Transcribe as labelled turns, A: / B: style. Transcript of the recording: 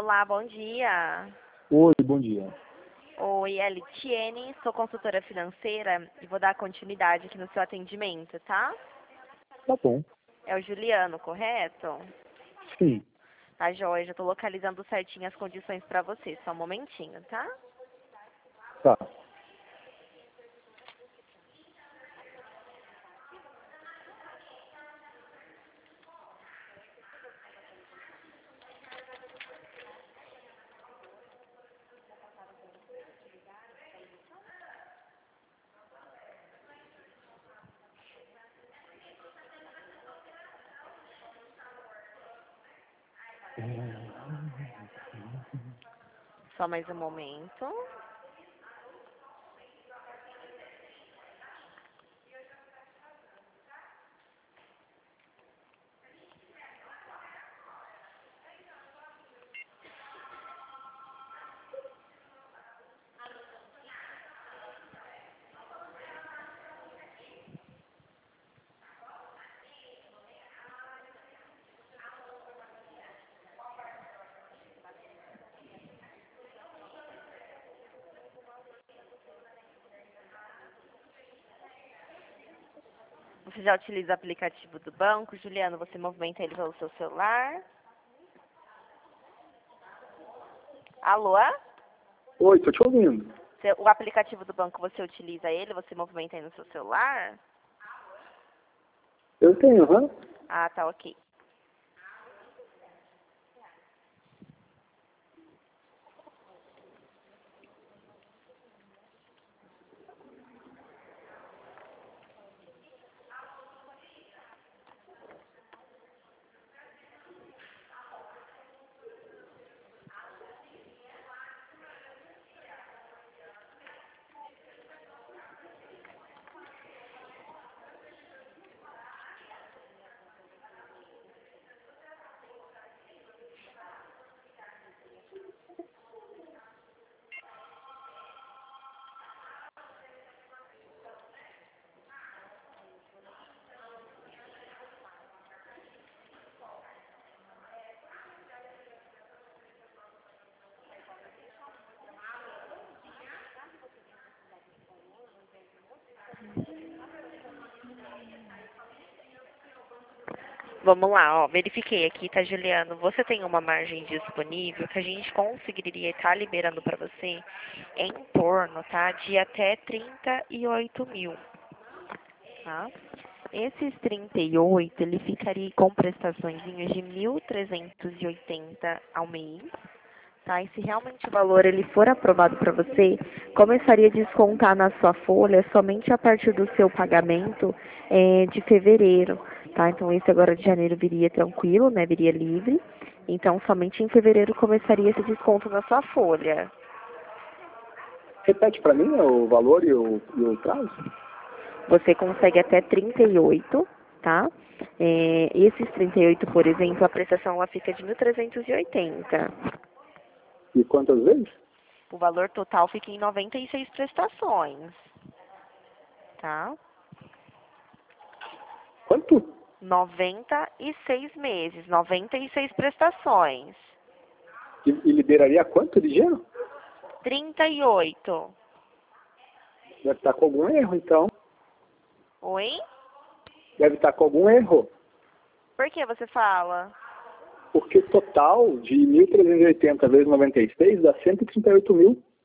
A: Olá, bom dia.
B: Oi, bom dia.
A: Oi, é Litiene, sou consultora financeira e vou dar continuidade aqui no seu atendimento, tá?
B: Tá bom.
A: É o Juliano, correto?
B: Sim.
A: Tá, joia, já tô localizando certinho as condições pra você, só um momentinho, tá?
B: Tá.
A: Só mais um momento. Você já utiliza o aplicativo do banco? Juliano, você movimenta ele pelo seu celular? Alô?
B: Oi, tô te ouvindo.
A: O aplicativo do banco, você utiliza ele? Você movimenta aí no seu celular?
B: Eu tenho, aham.
A: Ah, tá, ok. Vamos lá, ó, verifiquei aqui, tá, Juliano? Você tem uma margem disponível que a gente conseguiria estar liberando para você em torno, tá, de até 38 mil, tá? Esses 38, ele ficaria com prestações de 1.380 ao mês, tá? E se realmente o valor ele for aprovado para você, começaria a descontar na sua folha somente a partir do seu pagamento de fevereiro, tá? Então esse agora de janeiro viria tranquilo, né? Viria livre. Então somente em fevereiro começaria esse desconto na sua folha.
B: Repete pra mim o valor e o prazo?
A: Você consegue até 38, tá? Esses 38, por exemplo, a prestação ela fica de 1.380.
B: E quantas vezes?
A: O valor total fica em 96 prestações, tá?
B: Quanto?
A: 96 meses, 96 prestações.
B: E liberaria quanto de dinheiro?
A: 38.
B: Deve estar com algum erro, então.
A: Oi?
B: Deve estar com algum erro.
A: Por que você fala?
B: Porque o total de 1.380 vezes 96 dá 138 mil.